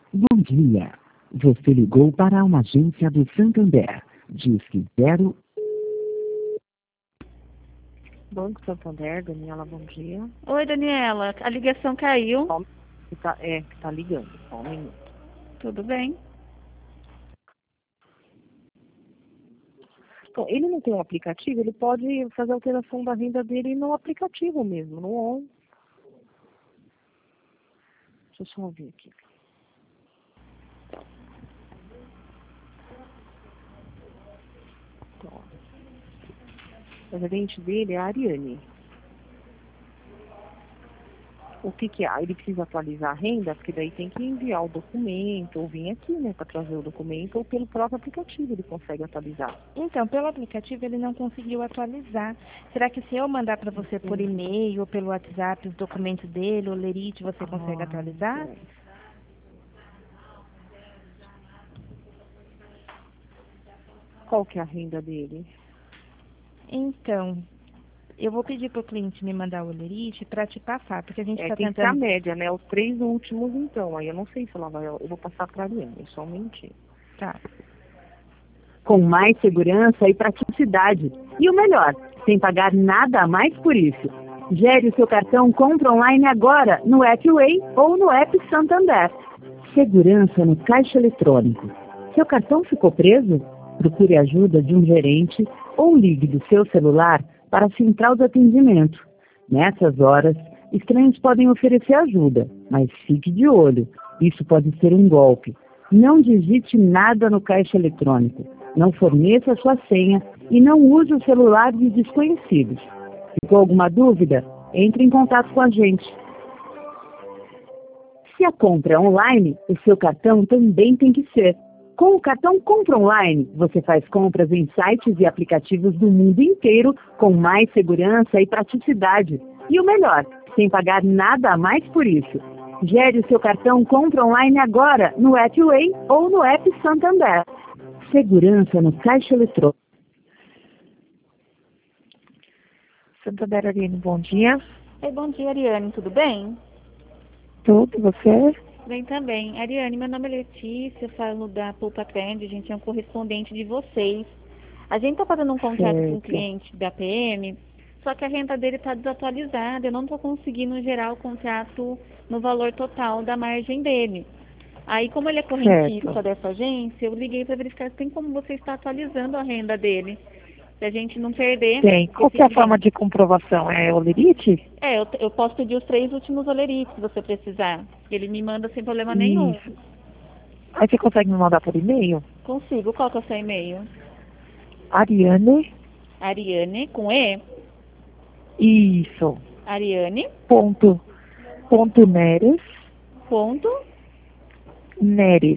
Bom dia. Você ligou para uma agência do Santander. Disque 0. Banco Santander, Daniela, bom dia. Oi, Daniela. A ligação caiu. Tá ligando, só um minuto. Tudo bem? Então, ele não tem um aplicativo, ele pode fazer a alteração da renda dele no aplicativo mesmo, no ON. Deixa eu só ouvir aqui. Então, o gerente dele é a Ariane. O que é? Ele precisa atualizar a renda, porque daí tem que enviar o documento, ou vir aqui, né, para trazer o documento, ou pelo próprio aplicativo ele consegue atualizar. Então, pelo aplicativo ele não conseguiu atualizar. Será que se eu mandar para você por e-mail ou pelo WhatsApp os documentos dele, o lerite, você consegue atualizar? É. Qual que é a renda dele? Então, eu vou pedir para o cliente me mandar o lerite para te passar, porque a gente está Tem que ser a tentando... média, né? Os 3 últimos, então. Aí eu não sei se ela vai... Eu vou passar para a Ariane, só um minutinho. Tá. Com mais segurança e praticidade. E o melhor, sem pagar nada a mais por isso. Gere o seu cartão Compra Online agora no app Way ou no app Santander. Segurança no caixa eletrônico. Seu cartão ficou preso? Procure a ajuda de um gerente ou ligue do seu celular para a central de atendimento. Nessas horas, estranhos podem oferecer ajuda, mas fique de olho. Isso pode ser um golpe. Não digite nada no caixa eletrônico. Não forneça sua senha e não use o celular de desconhecidos. Ficou alguma dúvida? Entre em contato com a gente. Se a compra é online, o seu cartão também tem que ser. Com o cartão Compra Online, você faz compras em sites e aplicativos do mundo inteiro com mais segurança e praticidade. E o melhor, sem pagar nada a mais por isso. Gere o seu cartão Compra Online agora no app Way ou no app Santander. Segurança no caixa eletrônico. Santander, Ariane, bom dia. Oi, bom dia, Ariane. Tudo bem? Tudo, você? Bem também. Ariane, meu nome é Letícia, falo da Poupa Trend, a gente é um correspondente de vocês. A gente está fazendo um contrato com um cliente da PM, só que a renda dele está desatualizada, eu não estou conseguindo gerar o contrato no valor total da margem dele. Aí, como ele é correntista dessa agência, eu liguei para verificar se tem como você está atualizando a renda dele, para a gente não perder. Tem. Qual que é a forma de comprovação? É o lerite? Eu posso pedir os 3 últimos olerites, se você precisar. Ele me manda sem problema nenhum. Isso. Aí você consegue me mandar por e-mail? Consigo. Qual que é o seu e-mail? Ariane. Ariane, com E? Isso. Ariane. Neres. Neres.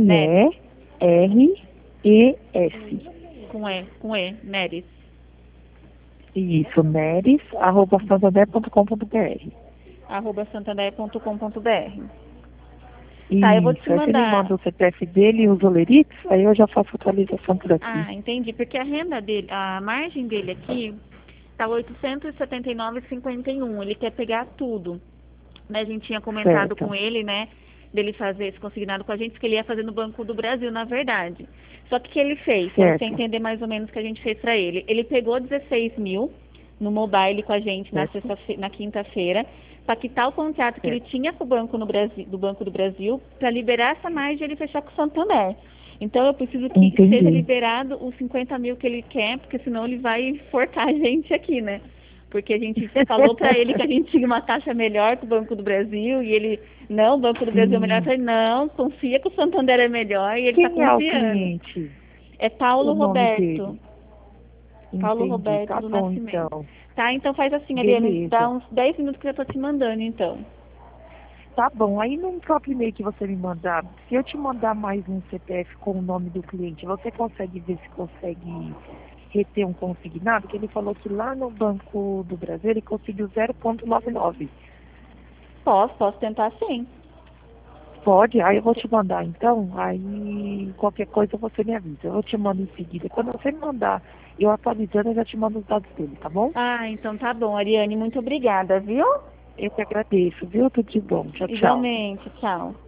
N-E-R-E-S. Com E, Neres. Isso, neres, @santander.com.br. @santander.com.br. Tá, eu vou te mandar. Aí você me manda o CPF dele e os olerites, aí eu já faço a atualização por aqui. Ah, entendi. Porque a renda dele, a margem dele aqui tá 879,51. Ele quer pegar tudo. Mas a gente tinha comentado com ele, né, dele fazer esse consignado com a gente, que ele ia fazer no Banco do Brasil, na verdade. Só que o que ele fez, pra você entender mais ou menos o que a gente fez para ele, ele pegou 16 mil no mobile com a gente na quinta-feira, para quitar o contrato que ele tinha com o Banco do Banco do Brasil, para liberar essa margem e ele fechar com o Santander. Então eu preciso que seja liberado os 50 mil que ele quer, porque senão ele vai forcar a gente aqui, né? Porque a gente falou para ele que a gente tinha uma taxa melhor que o Banco do Brasil, e ele, não, o Banco do Brasil é melhor. Eu falei, não, confia que o Santander é melhor, e ele está confiando. Quem é o cliente? É Paulo Roberto. Dele. Paulo Roberto tá do bom, Nascimento. então. Tá, então faz assim, Ariane, dá uns 10 minutos que eu já tô te mandando, então. Tá bom, aí no próprio e-mail que você me mandar, se eu te mandar mais um CPF com o nome do cliente, você consegue ver se consegue reter um consignado? Porque ele falou que lá no Banco do Brasil ele conseguiu 0,99. Posso tentar sim. Pode? Aí eu vou te mandar então, aí qualquer coisa você me avisa. Eu te mando em seguida. Quando você me mandar, eu atualizando, eu já te mando os dados dele, tá bom? Ah, então tá bom, Ariane, muito obrigada, viu? Eu que agradeço, viu? Tudo de bom. Tchau, tchau. Igualmente, tchau.